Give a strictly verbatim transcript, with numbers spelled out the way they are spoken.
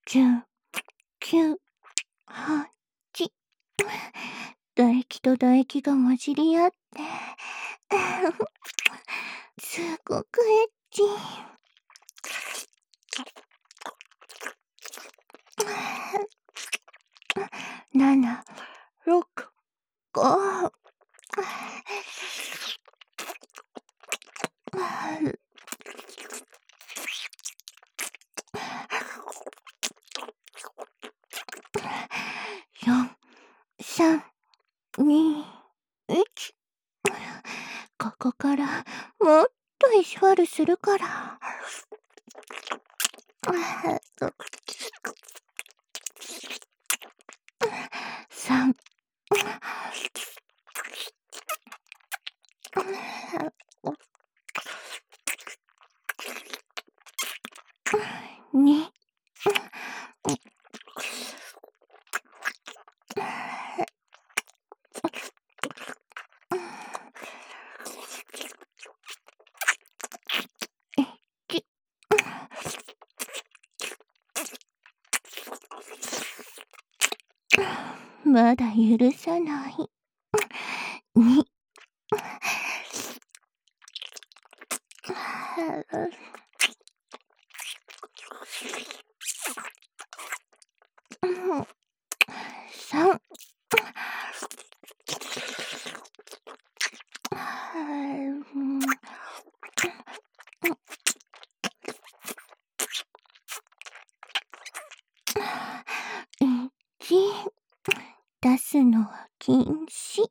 きゅう、きゅう、はち。唾液と唾液が混じり合って、すごくエッチ。なな、ろく、ご。よん、さん、に、いち。ここからもっと意地悪するから。さん、に、まだ許さない。に、さん、いち。出すのは禁止。